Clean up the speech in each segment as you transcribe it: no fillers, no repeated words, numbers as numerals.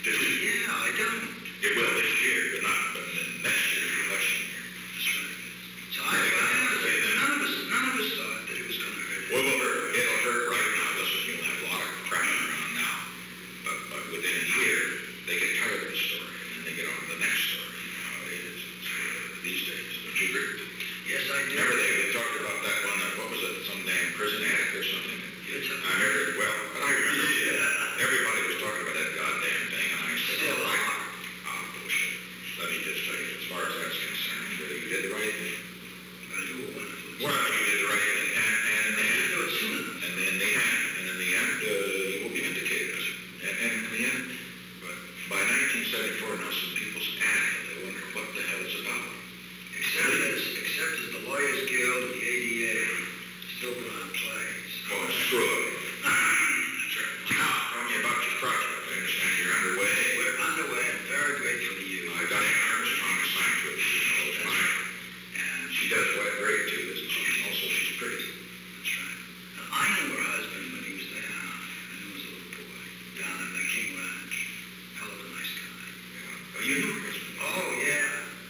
Does it? Yeah, I don't. It will this year, but not but next year, the election year. That's right. So none of us thought that it was going to hurt. Well, it'll hurt right now. Listen, you'll have a lot of crashing around now. But within a year, they get tired of the story, and then they get on to the next story. You know how it is these days. Don't you agree? Yes, I do. Remember they talked about that one, what was it, some damn prison addict or something? I remember it well. I remember it. Everybody was talking about that goddamn thing, and I said, Still are. Bullshit. Let me just tell you, as far as that's concerned, you did the right thing. You were wonderful. Well, you did the right thing, and I didn't do it soon enough. and in the end, you will be vindicated. And in the end, but by 1974, now some people's addict, they wonder what the hell it's about. Except as the Lawyers Guild and the ADA still put on plays. Oh, screw it. That's right. Now, tell me about your project. I understand you're underway. We're underway. I'm very grateful to you. I got Armstrong assigned to it. She knows mine. And she does quite great, too, isn't she? Also, she's pretty. That's right. Now, I knew her husband when he was there. I knew his little boy down in the King Ranch. Hell of a nice guy. Yeah. Oh, you knew her husband? Oh, yeah.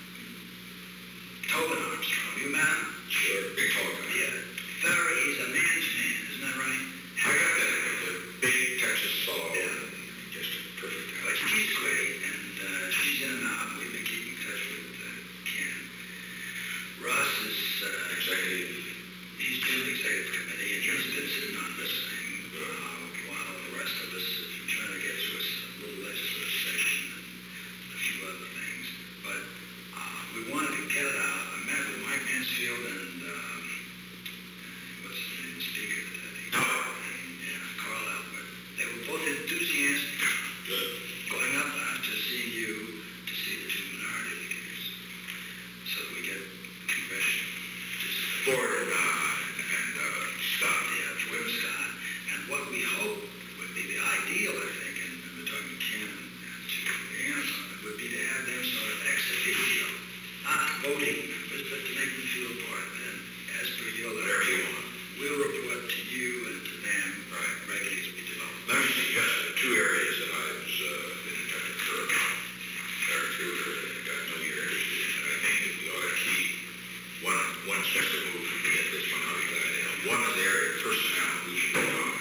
Tobin Armstrong. You met him? Sure. Big tall guy. Yeah. He's a man's man, isn't that right? I got that with the big Texas fellow. Yeah. Just a perfect guy. But she's great, and she's in and out. We've been keeping in touch with Ken. Russ is Executive. he's doing the executive committee, and he's been sitting on this thing while the rest of us have been trying to get through a little legislative session and a few other things. But we wanted to get it out. I met with Mike Mansfield and what's his name, the speaker today? Yeah, Carl Albert. They were both enthusiastic. Good. Going up to see you, to see the two minority leaders, so that we get congressional Ford and Scott. Yeah, Jim Scott. And what we hope would be the ideal, I think, and we're talking to Ken and to Anna, would be to have them sort of ex officio, not voting members, but to make them feel part. And as per your letter, Whatever you want. we'll report to you and to them regularly as we develop. Let me suggest two areas that I was been in touch with her about. There are two that I know you're interested in, and I think that we ought to keep one special move to get this one out of the idea. One is the area of personnel. We should go on.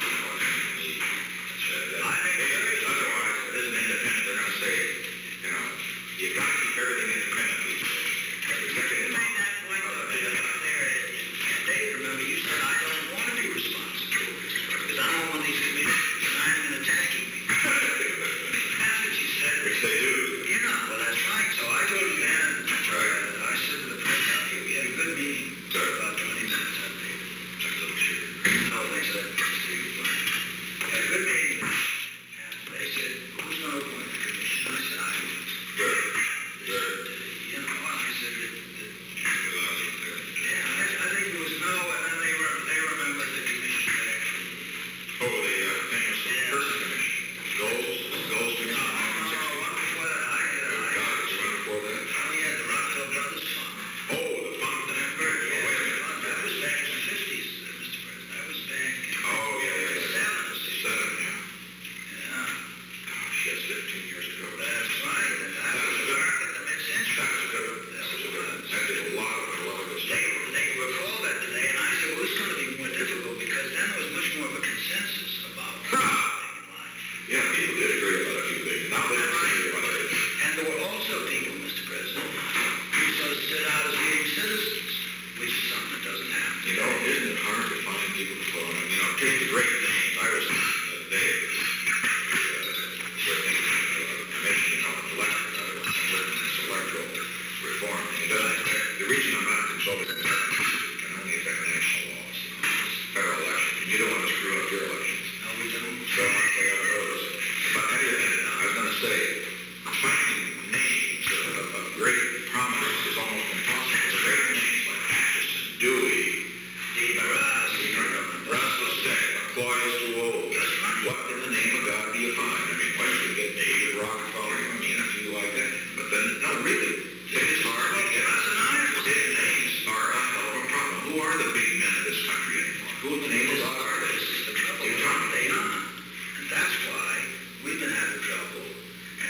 Otherwise, it isn't independent. They're going to say, you've got to keep everything independent. You made that point there, Dave, remember, you said I don't want to be responsible because I don't want these committees designing and attacking me. That's what you said. Which they do. Well, that's right. So I told you then, That's right. I said to the press out here, we had a good meeting. Good. About 20 minutes, I think. Just a little shit. No, they said, Steve, we had a good meeting. And they said, who's going to appoint the commission? I said, I will. Good. They said, and I said that yeah, I think it was no, and then they remembered the commission back. Oh, the famous person commission. Goals to No, one before that, I God, it's one before that. had the Rockefeller Brothers Fund. Oh, the fund. Remember? Yeah, the fund. That was back in the 50s, Mr. President. That was back in Oh, yeah. the 70s. Seven, yeah. Yeah, Gosh, that's 15 years ago. that's right. And that was the work in the mid-century. That was good. That did a lot of good stuff. They recall that today, and I said, well, it's going to be more difficult because then there was much more of a consensus about everything in life. Yeah, people did agree about a few things. Now they don't agree about it. And there were also people, Mr. President, who sort of stood out as being citizens, which is something that doesn't happen. Isn't it hard to find people to follow? Take the great names. I was thinking the other day, electoral reform. The reason I'm not consulting the can only affect national laws. Federal elections. And you don't want to screw up your elections. No, we don't. So much they got those. But anyway, I was going to say, finding names of great prominence is almost impossible. Great names like Atchison, Dewey, Russell Stick, McCloy is too old. What in the name of God do you find? Why should you get David Rockefeller? A few like that. But then, no, really, it is hard to get. Names are a hell of a problem. Who are the big men of this country anymore? Who in the name of God are they? This is the trouble. They aren't. And that's why we've been having trouble. And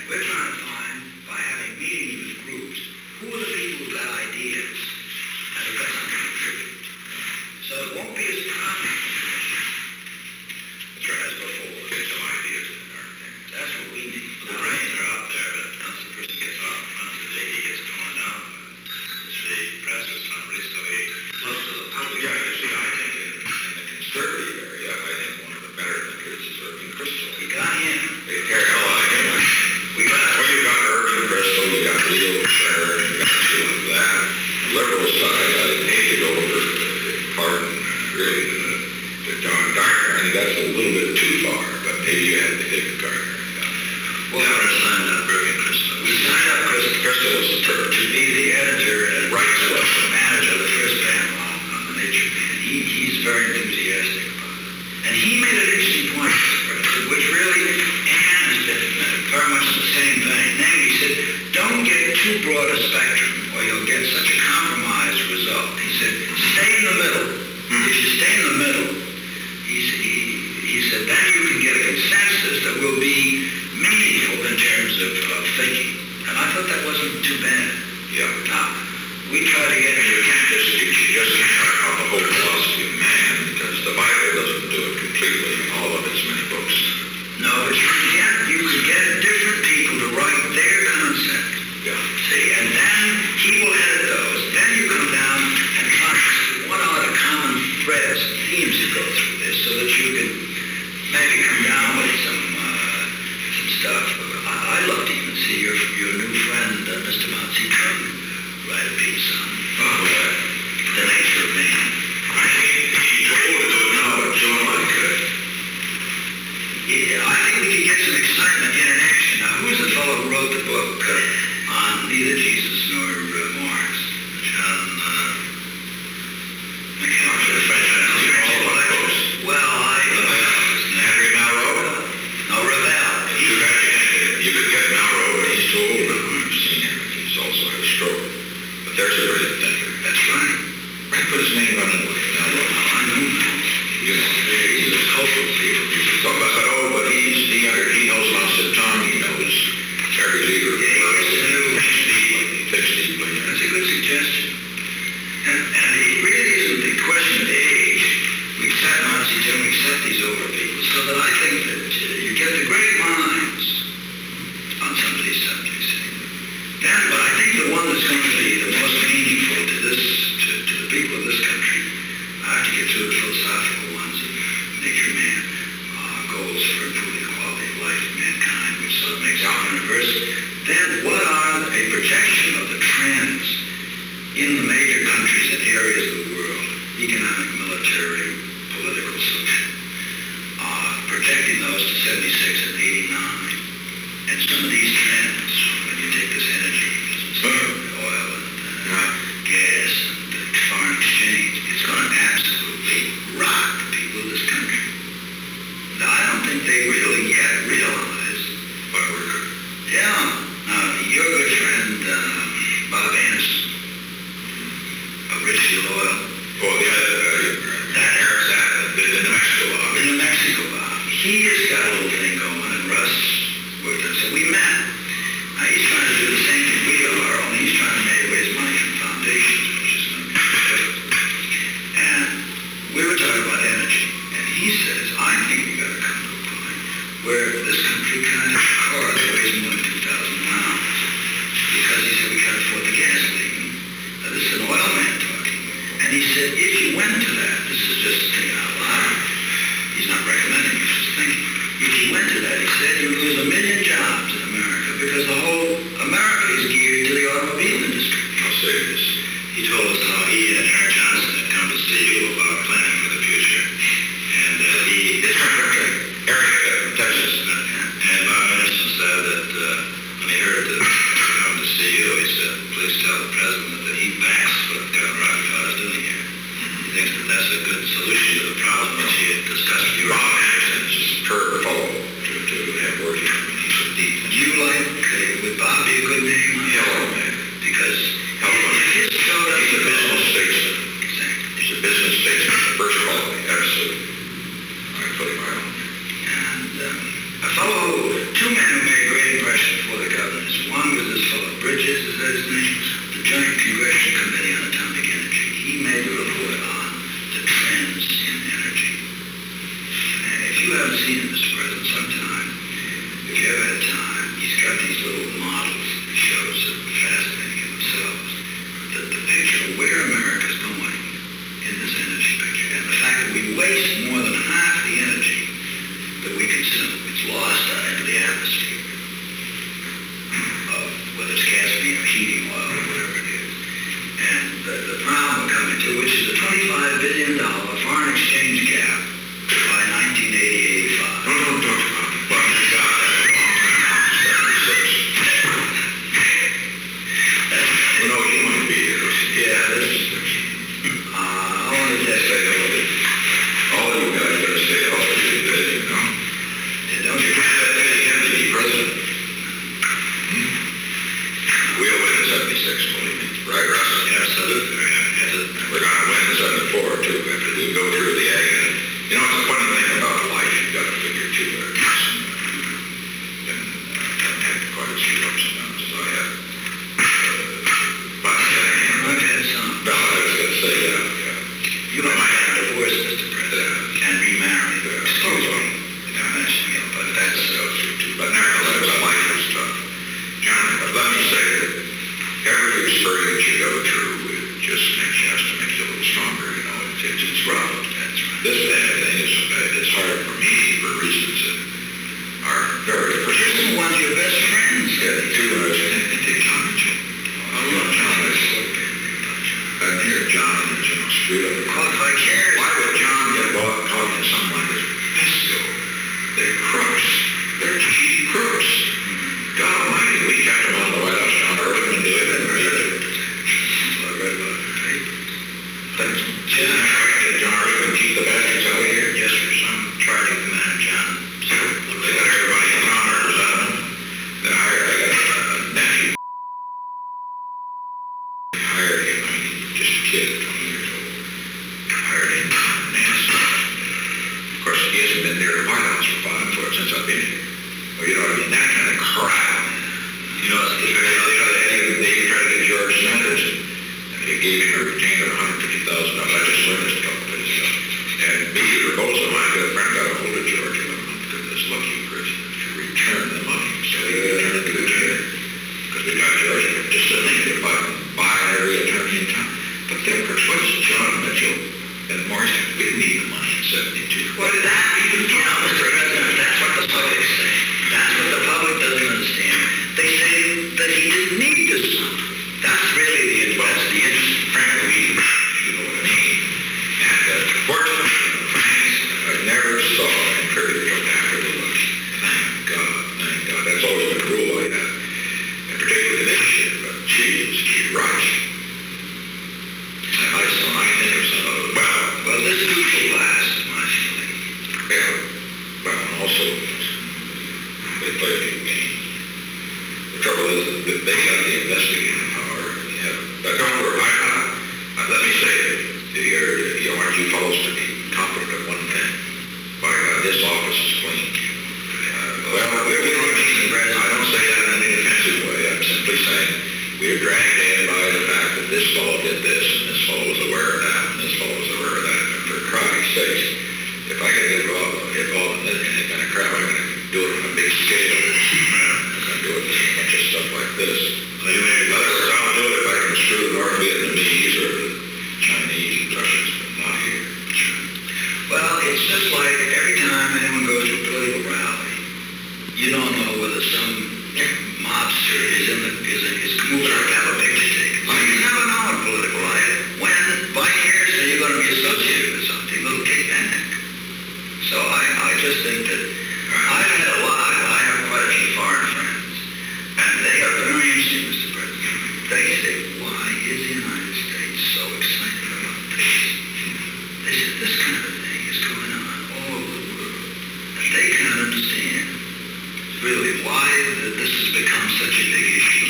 broad a spectrum, or you'll get such a compromised result. He said, stay in the middle. If you stay in the middle, he said, then you can get a consensus that will be meaningful in terms of thinking. And I thought that wasn't too bad. Yeah. Now, we try to get... You just can't talk about the whole philosophy of man, because the Bible doesn't do it completely in all of its many books. No, but you could get different people to write their concept. Yeah. See, and then he will edit those. Then you come down and try to see what are the common threads and themes that go through this, so that you can maybe come down with some stuff. I'd love to even see your new friend, Mr. Mao Zedong, write a piece on the nature of man. I think he's able to do it now, but John Locke could. Yeah, I think we can get some excitement in action. Now, who's the fellow who wrote the book on neither Jesus nor Marx? John Well, Henry Malraux? No, Ravel. You could get Malraux, but he's too old now. I've seen him. He's also had a stroke. But there's a brilliant thinker. That's right. Right, put his name on it. Malraux. I know. You know, he's a cultural figure. But he knows Mao Zedong. He knows every leader. He thinks deeply. That's a good suggestion. And it really isn't the question of age. We set Mao Zedong, we set these over people, so that I think that you get the great minds on some of these subjects. Then, but I think the one that's going to be the most meaningful to the people of this country, I have to get through the philosophical ones of nature, man, goals for improving the quality of life of mankind, which sort of makes our universe. Then, what are a projection of the trends in the major countries and areas of the world, economic, military, political, social, projecting those to 76 and 89. And some of these trends, when you take this energy business, oil and gas and foreign exchange, it's going to absolutely rock the people of this country. Now, I don't think they really yet realize what we're doing. Yeah. Your good friend, Bob Anderson, of Richfield Oil. Oh, that the New Mexico law. The New Mexico law. He has got a little thing going, and Russ worked on. So we met. Now he's trying to do the same thing we are, only he's trying to raise money from foundations, which is going to be different. And we were talking about energy, and he says, I think we got to come to a point where this country kind of car that weighs more than 2,000 pounds, because he said we can't afford the gasoline. Now, this is an oil man talking. And he said, if you went to that, this is just thinking out loud. He's not recommending, he's just thinking. If you went to that, he said, you'd lose 1 million jobs in America, because the whole America is geared to the automobile industry. I'll say this. He told us how he and Eric Johnson had come to see you about planning for the future. And Eric from Texas. And Bob Anderson said that when he heard that come to see you, he said, please tell the president that he backs what Governor Rockefeller is doing here. He thinks that that's a good solution to the problem which he had discussed with you. Bob Anderson is a superb fellow to have working. He's a deep. Would Bob be a good name? Hello, man. Because he's a business statesman. Exactly. He's a business statesman, the first quality, absolutely. I put him right on. And a fellow, two men who made a great impression before the governors. One was this fellow Bridges, is that his name? The Joint Congressional Committee on Atomic Energy. He made the report on the trends in energy. And if you haven't seen it, Mr. President, sometime, if you ever had time, he's got these little models that shows that are fascinating in themselves. The picture of where America's going in this energy picture. And the fact that we waste more than half the energy that we consume. It's lost out into the atmosphere. Whether it's gasoline or heating oil or whatever it is. And the problem we're coming to, which is a $25 billion foreign exchange gap by 1980-85. Don't talk about it. Well, you got that a long time now, 76. No, he wouldn't be here. Yeah, this is... I wanted to say a little bit. All you guys better stay off of your bed, you know. Yeah, don't you You can't let that again to be president. We'll win this a few ups and downs as I have. But I've had some. no, I was going to say, yeah. You might have divorced, Mr. President, and remarried. Excuse me. But that's Too. But nevertheless, life is tough. John, let me say that every experience you go through, it just has to make you a little stronger, you know. It's rough. That's right. This thing is hard for me for reasons that are very You're personal. the ones, your best friends. Yeah, the two of us, and take John and Jim. I love John. And here, John and Jim screwed up. Caught vicarious. Why would John get caught in something like this? Pesco. They're crooks. They're cheap crooks. God Almighty, we kept them on the White House. John Ehrlichman did, and we did. I read about it. Thanks. John Ehrlichman keep the bastards out of here? Yes, sir. Some charging the man, John. They got everybody in town representing them. Then I got a nephew. Hired him, I mean, just a kid, 20 years old. Hired him, Nancy. Of course, he hasn't been near the White House for since I've been here. Well, you know what I mean? That kind of crap. You know, they tried to get George Sanders, and they gave him a retainer of $150,000. I just learned this a couple days ago. And me, Rebozo, my good friend, got a hold of George, and I'm like, goodness, lucky Chris, to return the money. So he returned it to the chair. Because we got George, just to think about buying every attorney in town. But they're persuasive. John Mitchell and Morris, we didn't need the money in 72. What did that even count, Mr. President? That's what the public say. That's what the public doesn't understand. They say that he didn't need to stop. That's really the interest. Frankly, you know what I mean. And fortunately, I never saw him contribute after the election. Thank God. That's always been a rule I had. And particularly this year, but she's right. And I think of some of it. Well, this week will last, my feeling. Yeah. Well, and also, they play a big game. The trouble is that they got the investigating power. Yeah. But however, let me say, aren't you fellows to be confident of one thing? By God, this office is clean. Well, I don't say that in any offensive way. I'm simply saying we are dragged in by the fact that this fellow did this, and this fellow was aware of that, and this fellow was aware of that. And for Christ's sake, if I get involved in any kind of crap, I'm going to do it on a big scale. I'm going to do it with a bunch of stuff like this. In other words, I'll do it if I can screw the North Vietnamese or the Chinese and Russians, but not here. Well, it's just like every time anyone goes to a political rally, you don't know whether some mobster is moving up to have a picture taken. So you never know in political life when vicariously you're going to be associated with something, a little kickback. So I just think that I have quite a few foreign friends, and they are very interesting, Mr. President. They say, why is the United States so excited about this? They said, this kind of thing is going on all over the world. And they can't understand really why this has become such a big issue.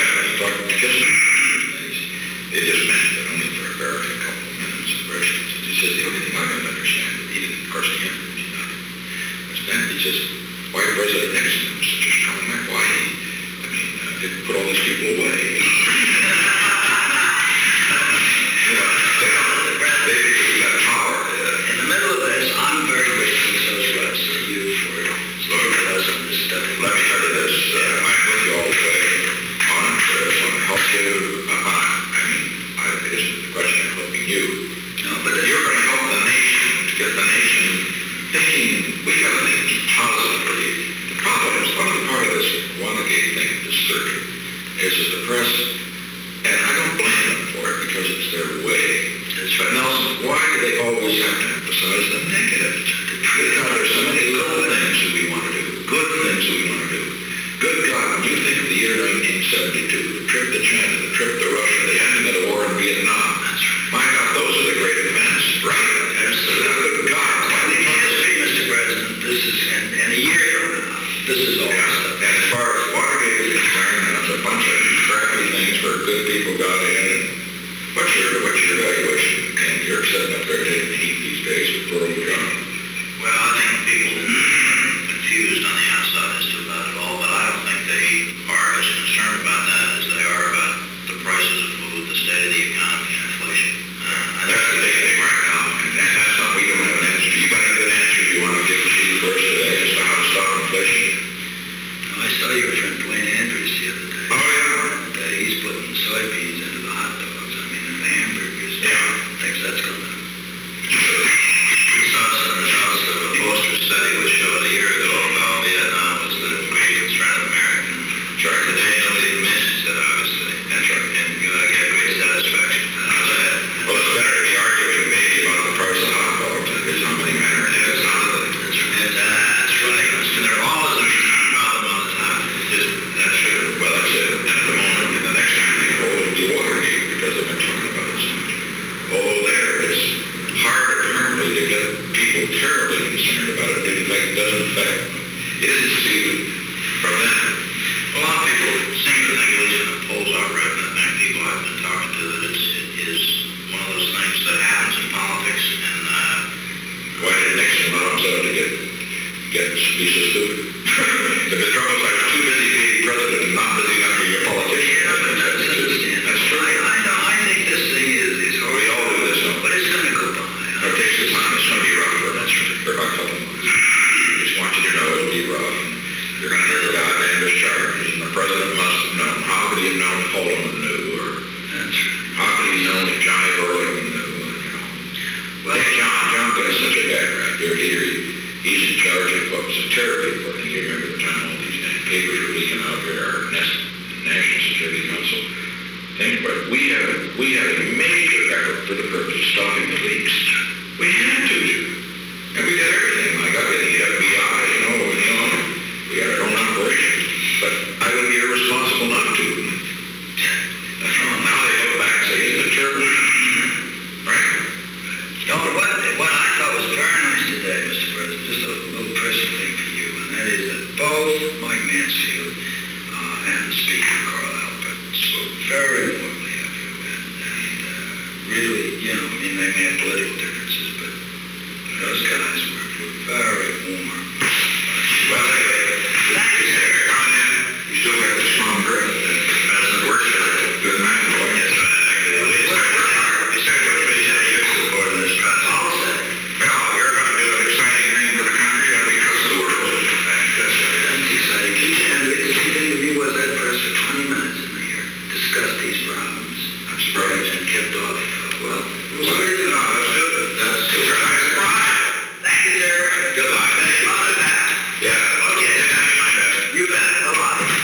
It just meant that only for a very couple of minutes of questions. He says, the only thing I don't understand, he didn't, of course, he didn't know. Then he says, why President Nixon was such a strong man? Why didn't put all these people away? They got power. In the middle of this, I'm very grateful to those reps for you for speaking with us on this stuff. Let me tell you this. I'm with you all the way on help you. It isn't a question of helping you. No, but You're going to help the nation to get the nation thinking we got to think positively. The problem is, one of the part of this Watergate thing disturbing is that the press, and I don't blame them for it because it's their way. But Nelson, why do they always have to emphasize the negative? Because there's so many little things that we want to do, good things that we want to do. Good God, when you think of the year 1972, the trip to China, the trip to Russia, the ending of the war in Vietnam, my God, those are the great events, right? Absolutely. Good God. in history, Mr. President, this is, and a year from now, this is all stuff. And as far as Watergate is concerned, there's a bunch of crappy things where good people got in. And what's your evaluation? And you're sitting up there taking heat these days with Pearl John. Well, I think people are confused on the outside as to about it all, but I don't think they are saw your friend Dwayne Andrews the other day. Oh, yeah? And, he's putting soybeans into the hot dogs. I mean, in the hamburgers. Yeah. Thinks that's going to... We saw some results of a poster study which showed a year ago about Vietnam was the greatest threat of American. Sure, today nobody mentions it, obviously. That's right. And you get great satisfaction. How's that? Well, it's better to be arguing maybe about the price of hot dogs than it is how many men are in it. That's right. And they're always a problem all the time. That's true. Well, that's it. And at the moment, and the next time they go, it'll be Watergate because they've been talking about it so much. Although there, it's hard apparently to get people terribly concerned about it. In fact, it doesn't affect. It isn't stupid from them. A lot of people seem to think, at least in the polls I've read, and the people I've been talking to, that it is one of those things that happens in politics. And why did Nixon allow himself to be so stupid? If the trouble is like too busy being president and not busy enough being a politician. That's true. I think this thing is hard. We all do this, don't we? But it's going to go by. It takes the time. It's going to be rough. That's right. For about a couple of months. I just want you to know it'll be rough. And you're going to hear the goddamn discharges. And the president must have known. How could he have known if Holman knew? Or That's right. how could he have known if Johnny Burlington knew? Well, hey, John got such a bad rap. He's in charge of what was a terribly important. You remember the time all these papers were leaking out here, our National Security Council thing. But we had a major effort for the purpose of stopping the leaks. We had to. And we did everything. Like I did the FBI, we had our own operation. But I would be irresponsible not to. Now they look back and say, isn't it terrible? Right? No, what I thought was very nice today, Mr. President, just a little personal thing for you, and that is that both Mike Mansfield and Speaker Carl Albert spoke very warmly of you, and really, they may have political differences, but those guys were very warm. Well, anyway, thank you, sir. You still got the strong grip. That's the worst of it. Good man, boy. Yes, you said what you said you support this policy. Well, you're going to do an exciting thing for the country and because of the world. That's exciting. And the interesting thing to me was I pressed for 20 minutes in here, discussed these problems. I'm surprised.